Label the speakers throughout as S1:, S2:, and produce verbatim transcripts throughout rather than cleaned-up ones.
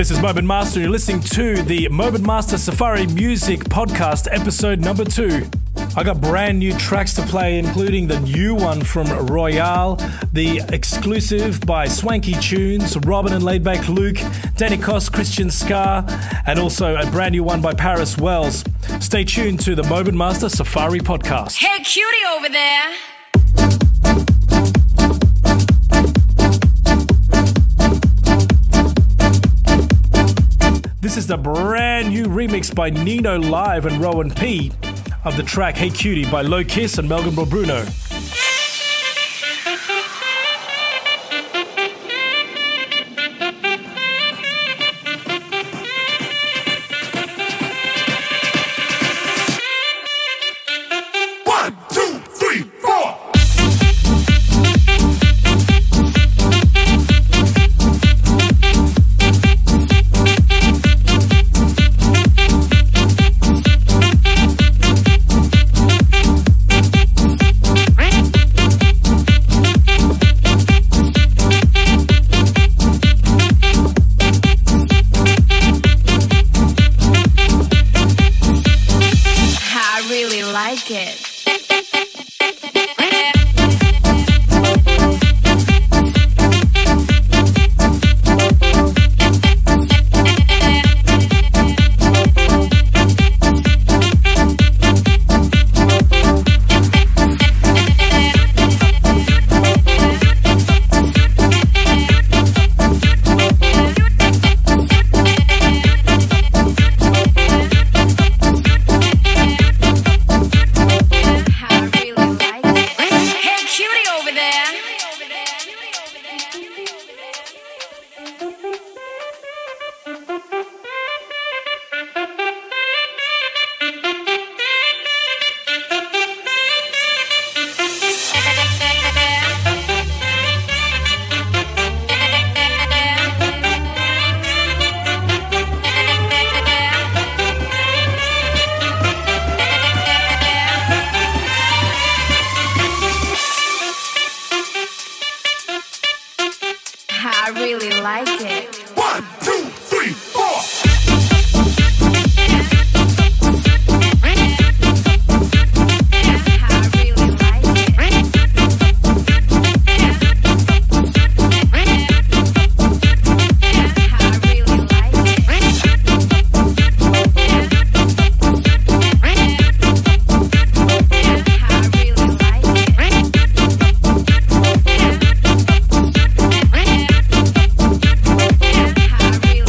S1: This is Moment Master. You're listening to the Moment Master Safari Music Podcast, episode number two. I got brand new tracks to play, including the new one from Royale, the exclusive by Swanky Tunes, Robin and Laidback Luke, Danny Koss, Christian Scar, and also a brand new one by Paris Wells. Stay tuned to the Moment Master Safari Podcast.
S2: Hey, cutie over there.
S1: This is the brand new remix by Nino Live and Rowan P of the track Hey Cutie by Low Kiss and Melvin Bruno.
S2: How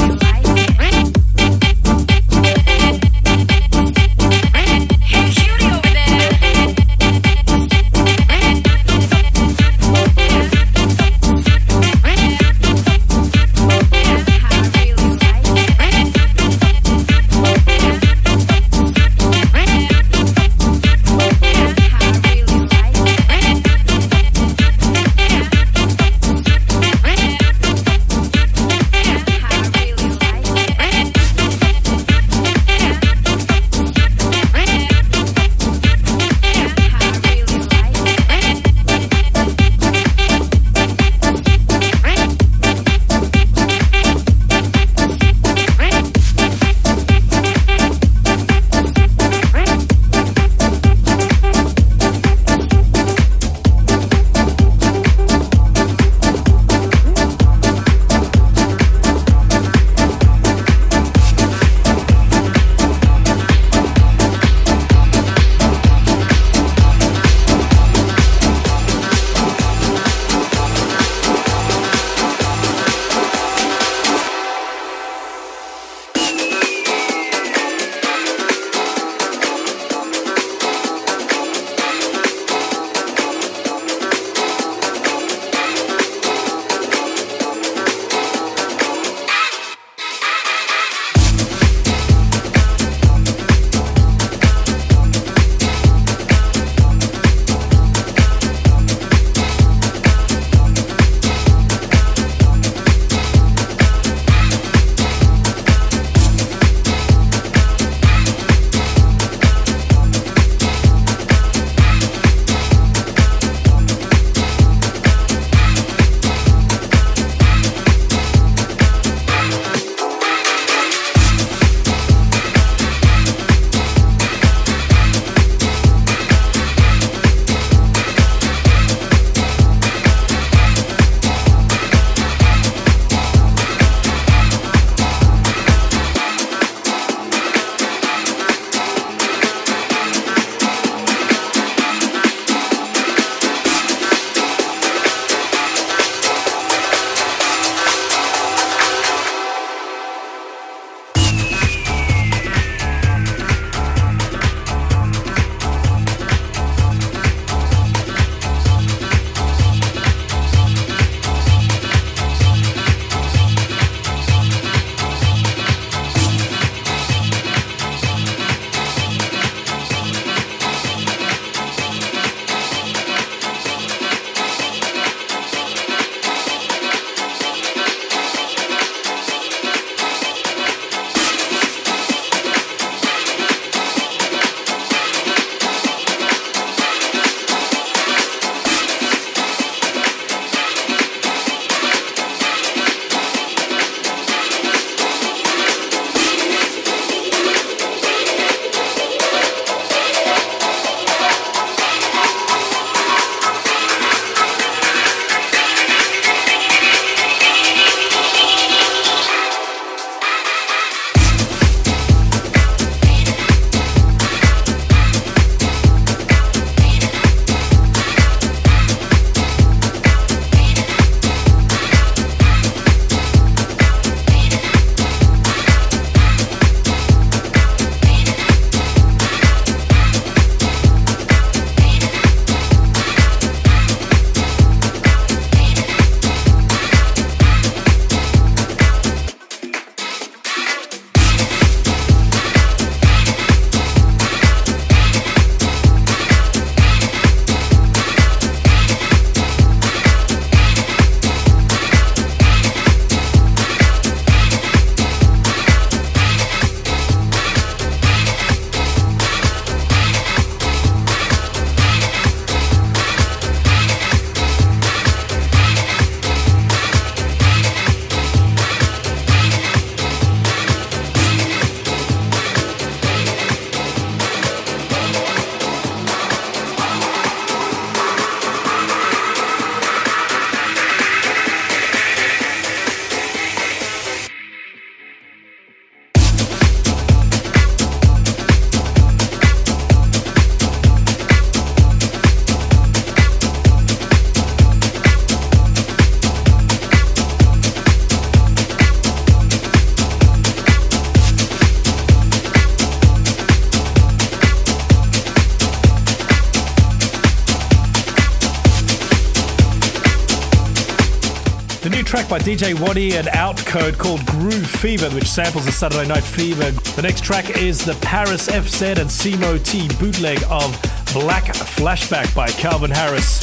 S1: track by D J Waddy and Outcode called Groove Fever, which samples the Saturday Night Fever. The next track is the Paris F Z and Simo T bootleg of Black Flashback by Calvin Harris.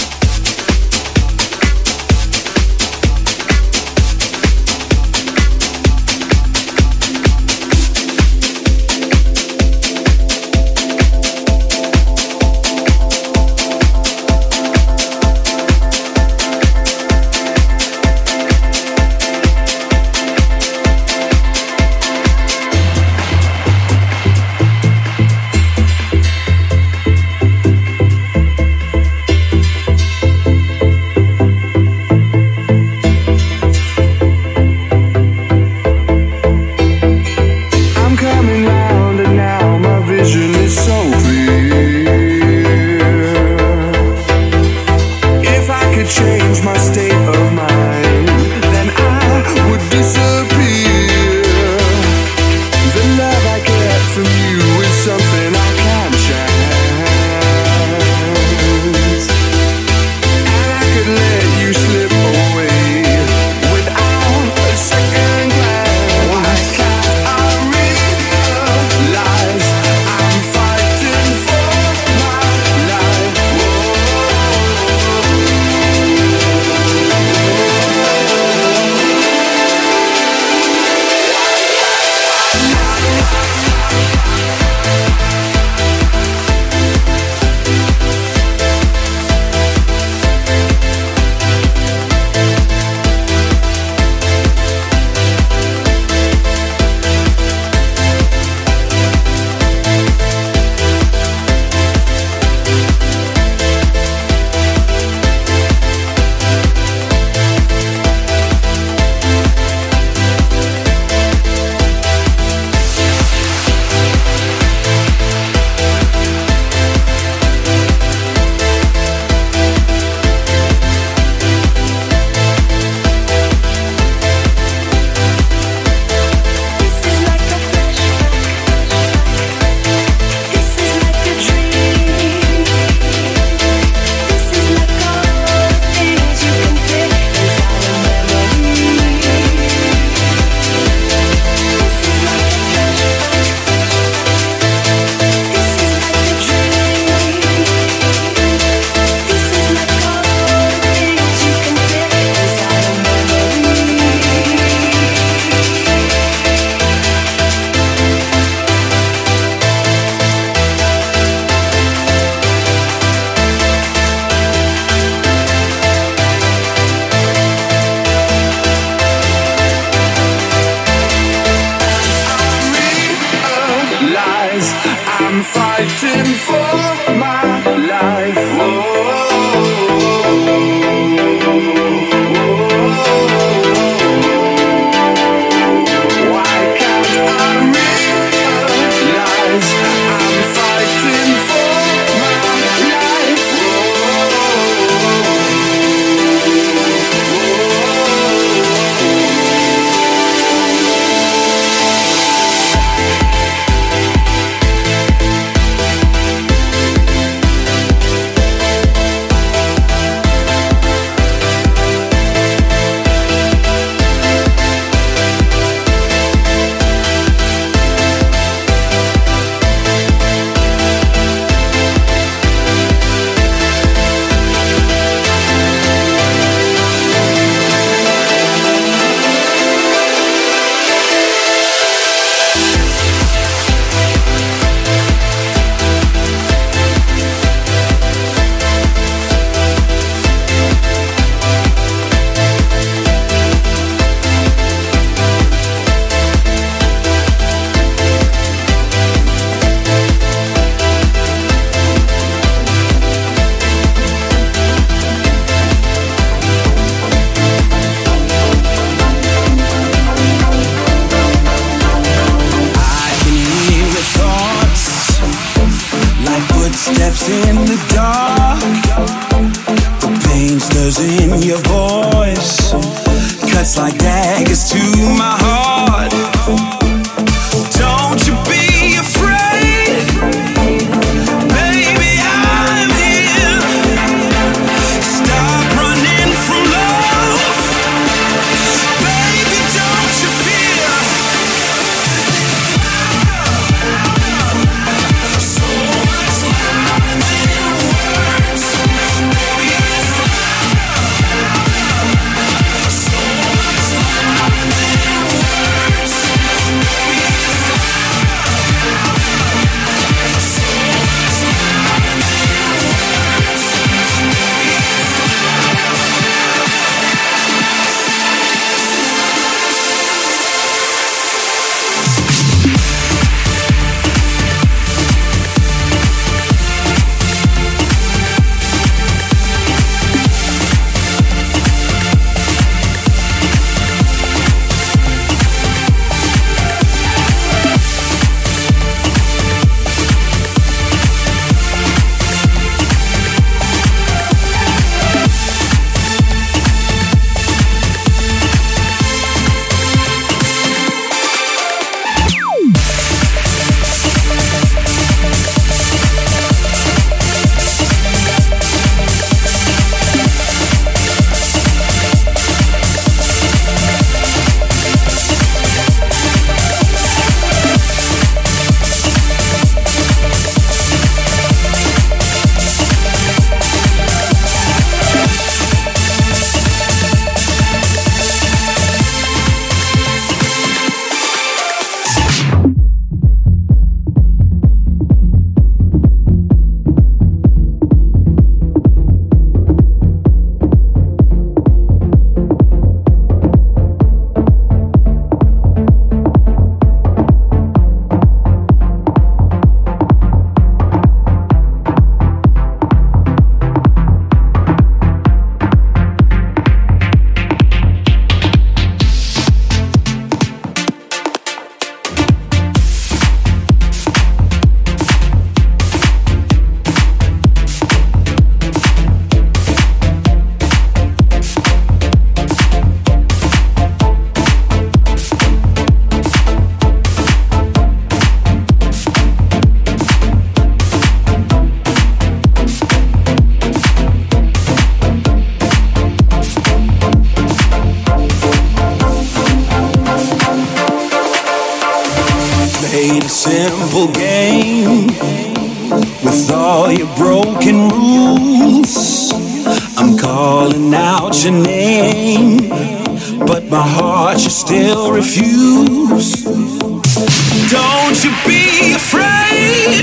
S2: played a simple game with all your broken rules. I'm calling out your name, but my heart you still refuse. Don't you be afraid,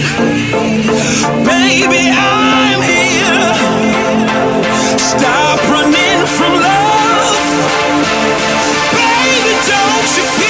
S2: baby, I'm here. Stop running from love, baby, don't you fear.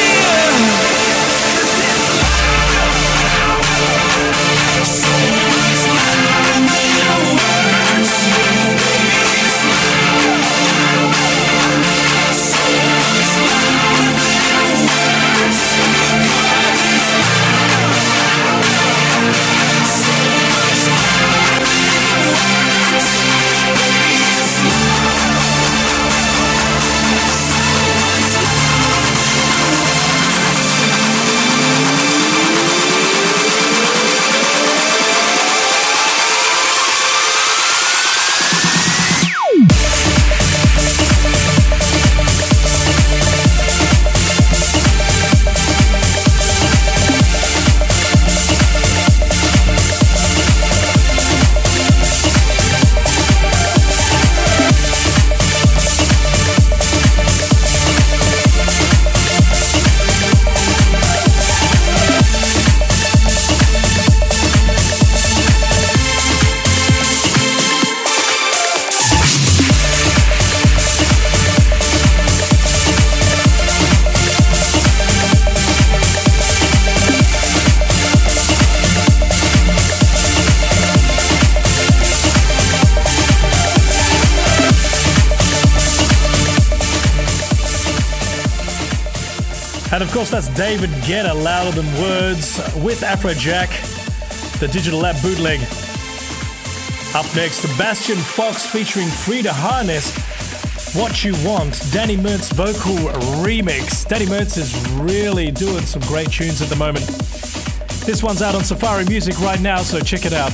S1: And of course, that's David Guetta, Louder Than Words, with Afrojack, the Digital Lab bootleg. Up next, Sebastian Fox featuring Frida Harness, What You Want, Danny Mertz vocal remix. Danny Mertz is really doing some great tunes at the moment. This one's out on Safari Music right now, so check it out.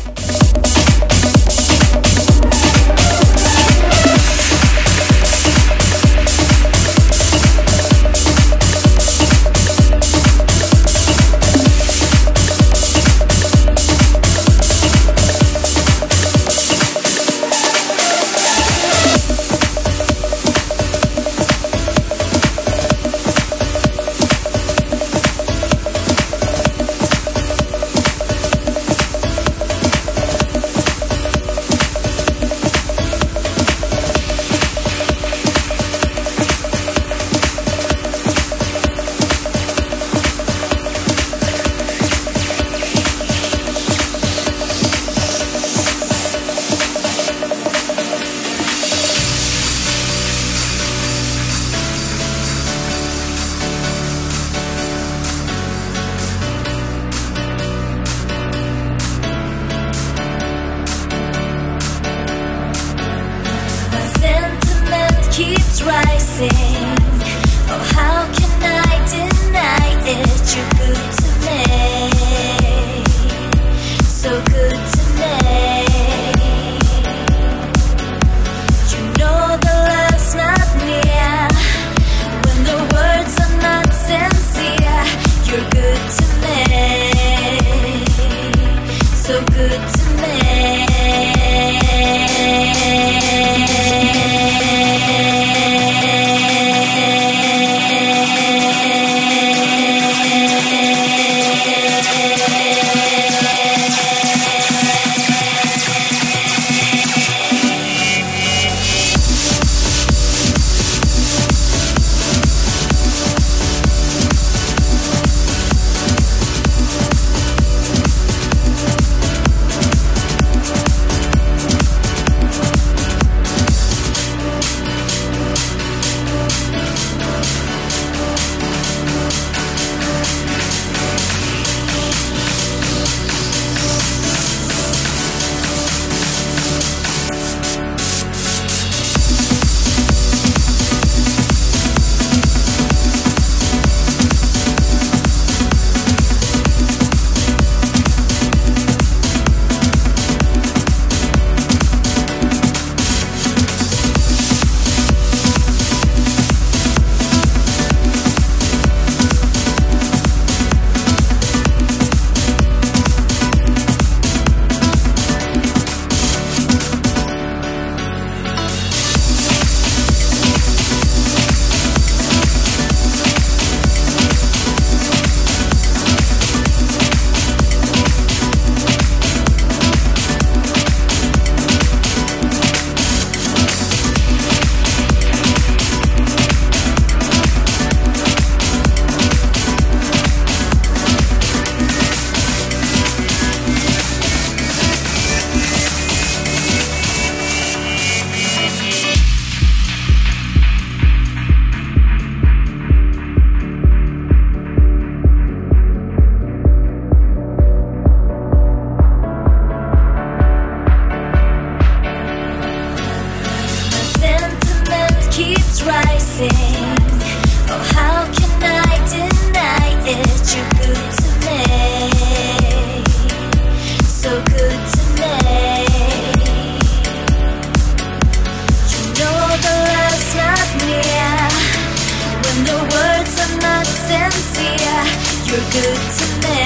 S3: You're good to me,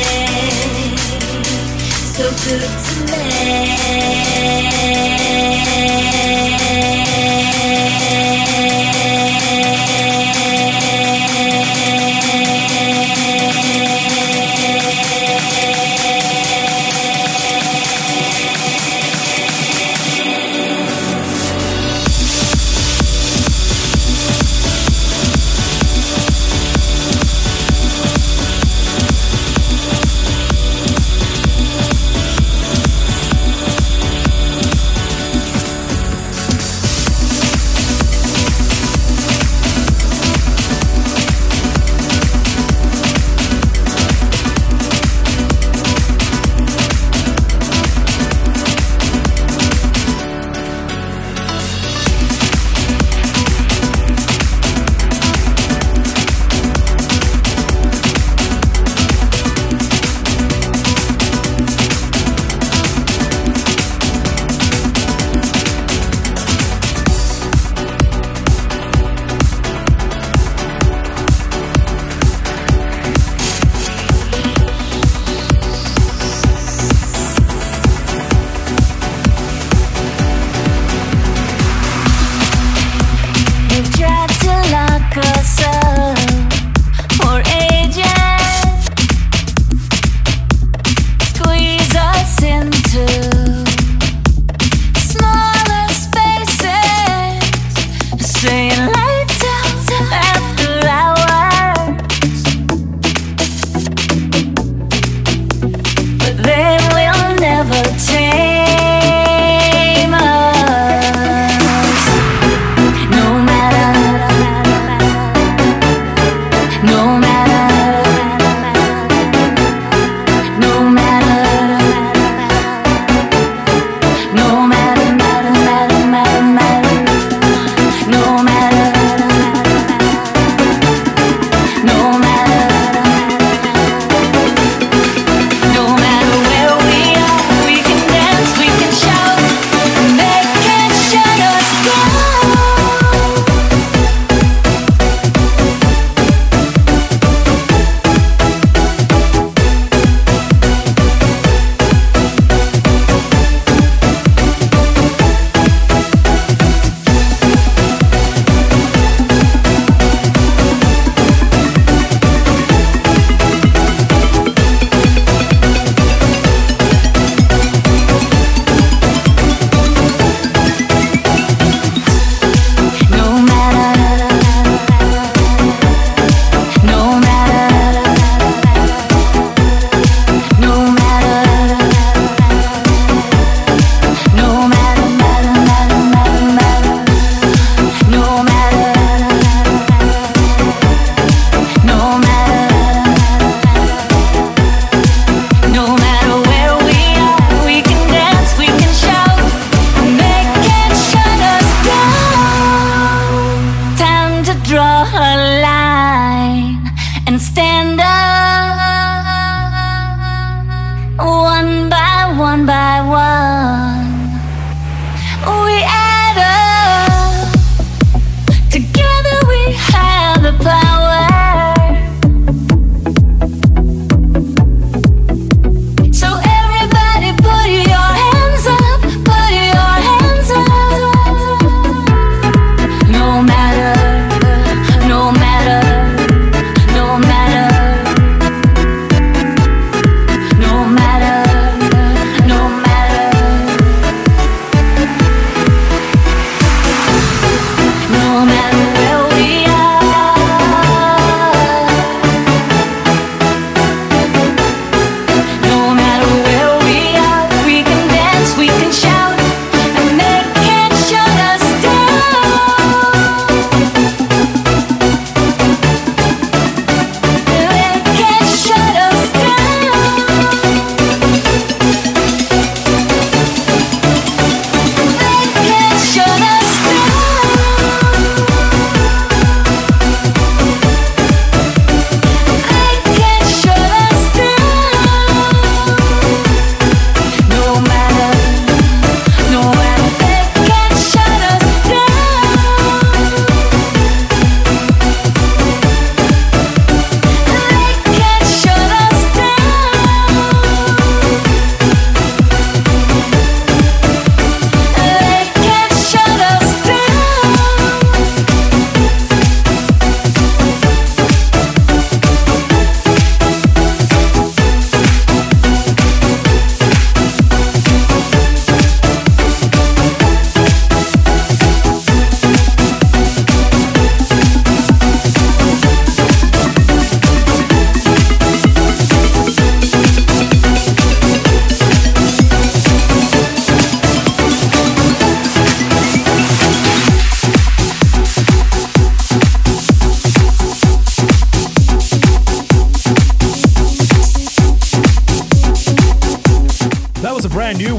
S3: so good to me.
S4: No matter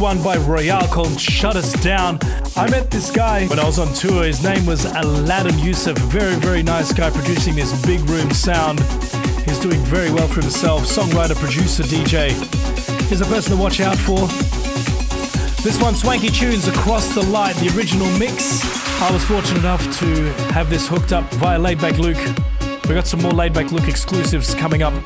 S1: one by Royale called Shut Us Down. I met this guy when I was on tour. His name was Aladdin Yusuf. Very, very nice guy producing this big room sound. He's doing very well for himself. Songwriter, producer, D J. He's a person to watch out for. This one, Swanky Tunes, Across the Light, the original mix. I was fortunate enough to have this hooked up via Laidback Luke. We got some more Laidback Luke exclusives coming up.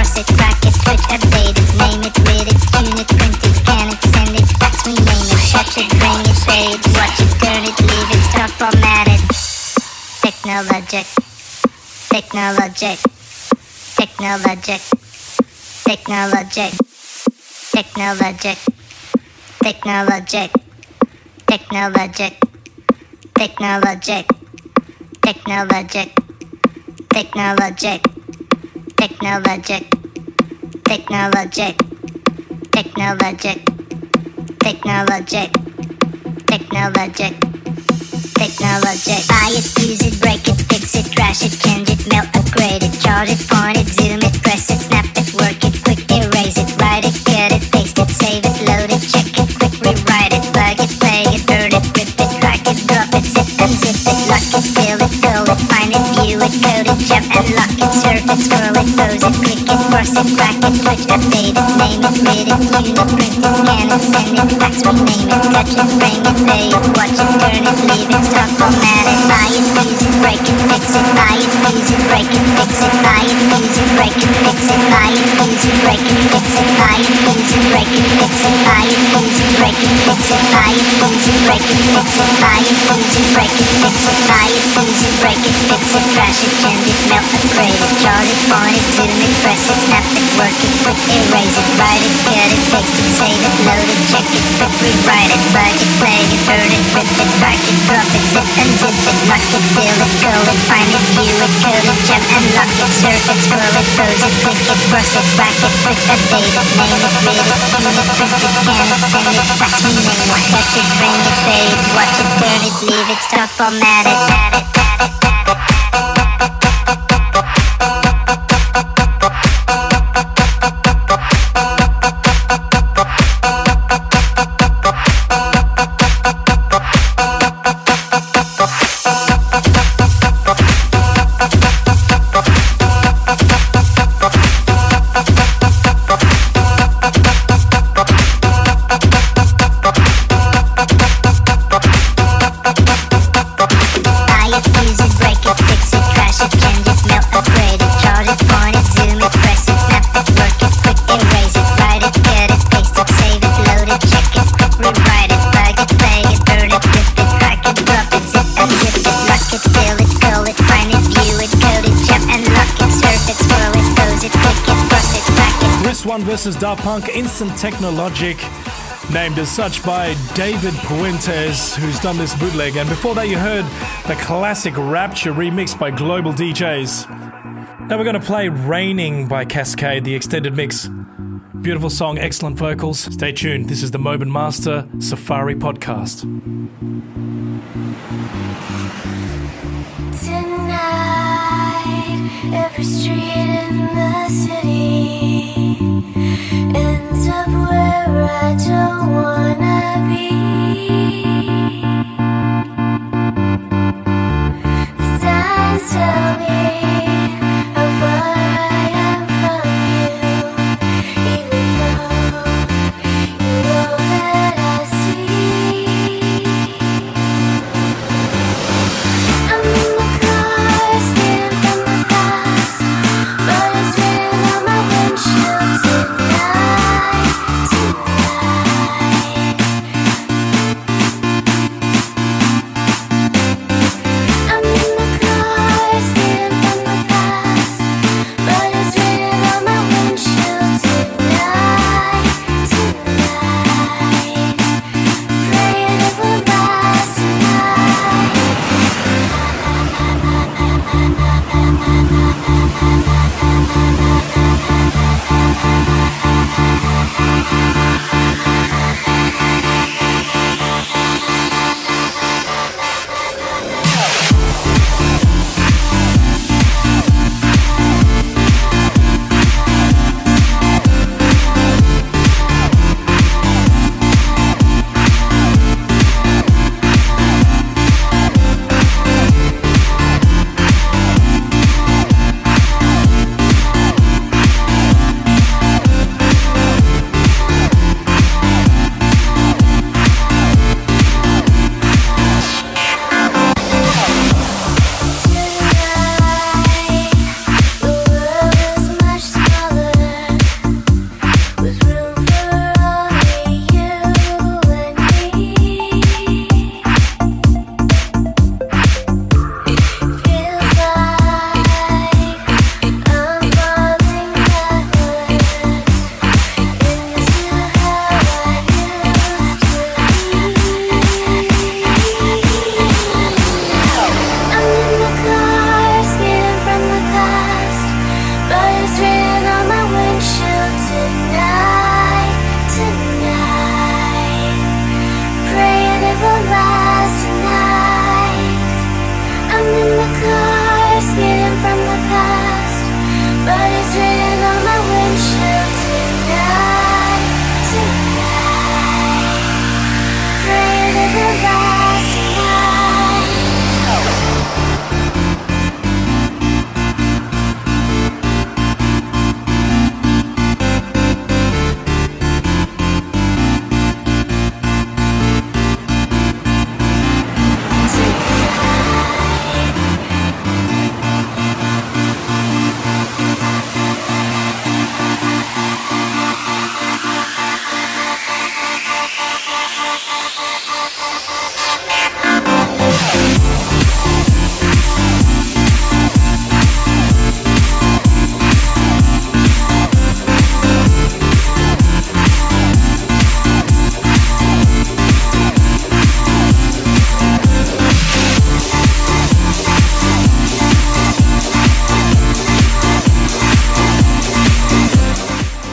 S4: cross it, crack it, switch, update it, name it, read it, tune it, print it, scan it, send it, fax, rename it, touch it, bring it, pay it, watch it, turn it, leave it, start, format it. Technologic, technologic, technologic, technologic, technologic, technologic, technologic, technologic, technologic, technologic, technologic, technologic, technologic, technologic, technologic, technologic. Buy it, use it, break it, fix it, crash it, change it, melt, upgrade it, charge it, point it, zoom it, press it, snap it, work it, quick erase it, write it, cut it, paste it, save it, load it, check it, quick rewrite it, plug it, play it, burn it, rip it, drag it, drop it, zip unzip it, lock it, fill it, call it, find it, view it, code it, jump and lock it, surf it, scroll it, pose it, click it, cross it, crack it, switch, update it, name it, read it, tune it, print it, scan it, send it, fax, rename it, touch it, bring it, pay it, watch it, turn it, leave it, stop, format it, buy it, use it, break it, fix it, buy it, use it, break it, fix it, buy it, use it, break it, fix it, buy it, use it, break it, fix it, buy it, use it, break it, fix it, buy it, use it, break it, fix it, buy it, use it, break it, fix it, buy it, use it, break it, fix it, buy it, use it, break it, fix it, crash it, change it, melt, upgrade it, charge it, point it, zoom it, press it, snap it, work it, quick erase it, write it, cut it, paste it, save it, load it, check it, quick rewrite it, plug it, play it, burn it, rip it, crack it, drop it, zip unzip it, lock it, fill it, call it, find it, view it, code it, jump and lock it, surf it, scroll it, pose it, click it, cross it, crack it, switch, update it, name it, read it, tune it, print it, scan it, send it, fax, rename it, touch it, bring it, pay it, watch it, turn it, leave it, stop, format it, add it, add it.
S1: Versus Daft Punk, Instant Technologic, named as such by David Puentes, who's done this bootleg. And before that you heard the classic Rapture remixed by Global D Js. Now we're going to play Raining by Cascade, the extended mix. Beautiful song, excellent vocals. Stay tuned, this is the Moban Master Safari Podcast.
S3: Tonight, every street in the city ends up where I don't wanna be. The signs tell me how far I am from you, even though you're all that I see. I'm in the car, stealing from the past, but it's written on my windshield tonight, tonight.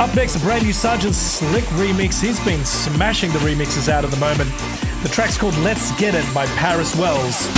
S1: Up next, a brand new Sergeant Slick remix. He's been smashing the remixes out at the moment. The track's called Let's Get It by Paris Wells.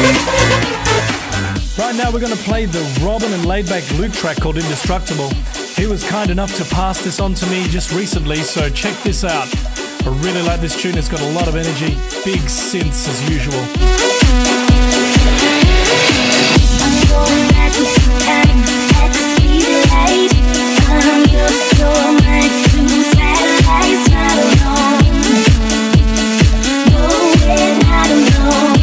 S1: We're going to play the Robin and Laidback Luke track called Indestructible. He was kind enough to pass this on to me just recently, so check this out. I really like this tune, it's got a lot of energy, big synths as usual.
S3: I'm going back to some time, at the speed of light. I'm yours, you're mine, two satellites, not alone. Nowhere, not alone.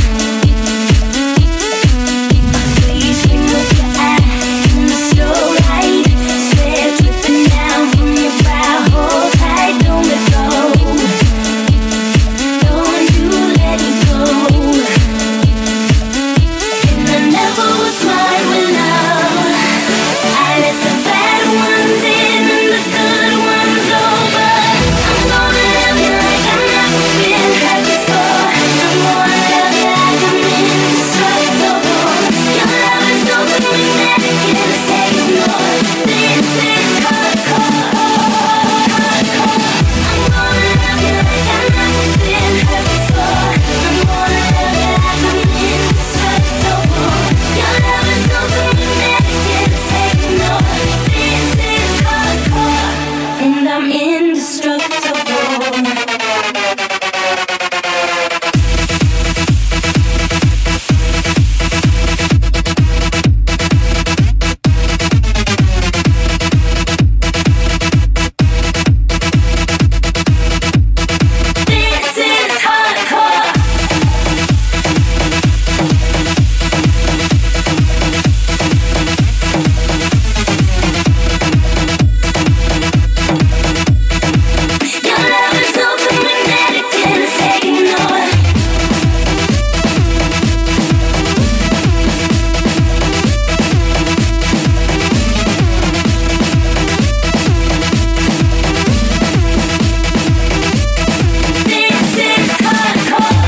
S3: A sweet swing of your eye in the slow light, sweat dripping down from your brow, hold tight, don't let go. Don't you let it go. And I never was smart with love. I let the bad ones in and the good ones over. I'm gonna love you like I've never been hurt before. I'm gonna love you like I'm indestructible. Your love is something we never can say no. This is hardcore, hardcore. I'm gonna love you like I've never been hurt before. I'm gonna love you like I'm indestructible. Your love is something we never can say no. This is hardcore, and I'm indestructible. This is hardcore. Your love is something we never can say no. This is hardcore.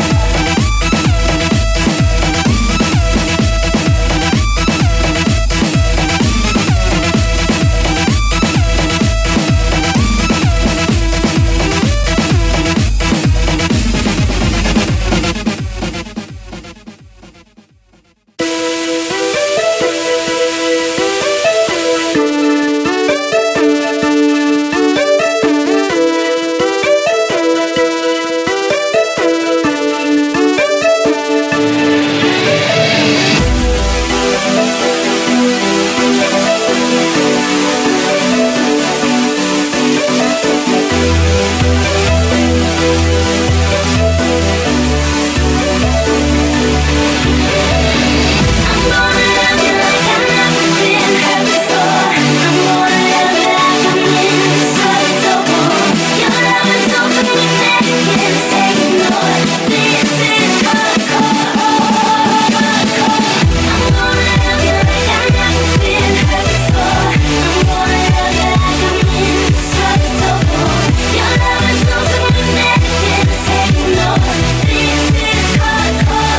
S3: I'm gonna love you like I've never been hurt before. I'm gonna love you like I'm indestructible. Your love is something we never can say no. This is hardcore, hardcore. I'm gonna love you like I've never been hurt before. I'm gonna love you like I'm indestructible. Your love is something we never can say no. This is hardcore,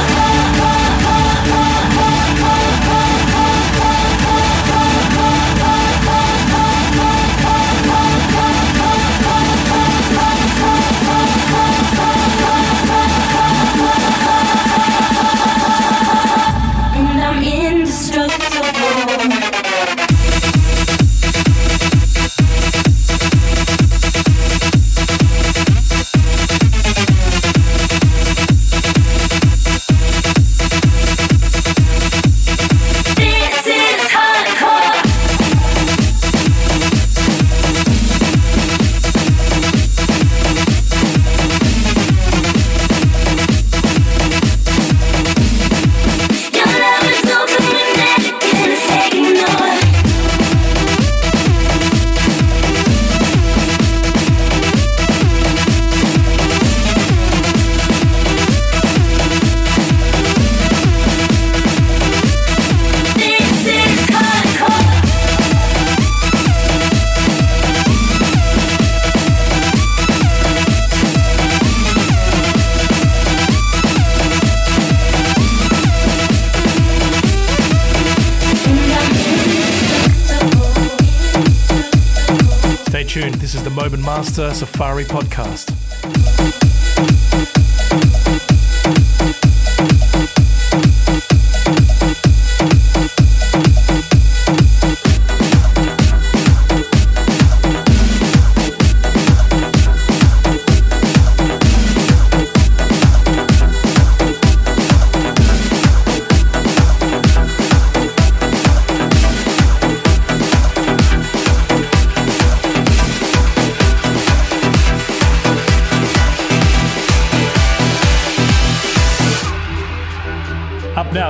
S3: and I'm indestructible. This is hardcore. Your love is something we never can say no. This is hardcore.
S1: Stay tuned, this is the Moment Master Safari Podcast.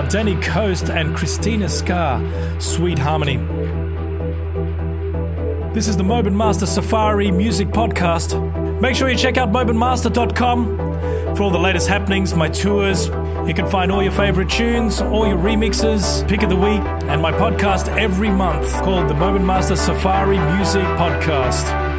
S1: out Danny Coast and Christina Scar, Sweet Harmony. This is the Moben Master Safari Music Podcast. Make sure you check out moben master dot com for all the latest happenings, my tours. You can find all your favorite tunes, all your remixes, pick of the week, and my podcast every month called the Moben Master Safari Music Podcast.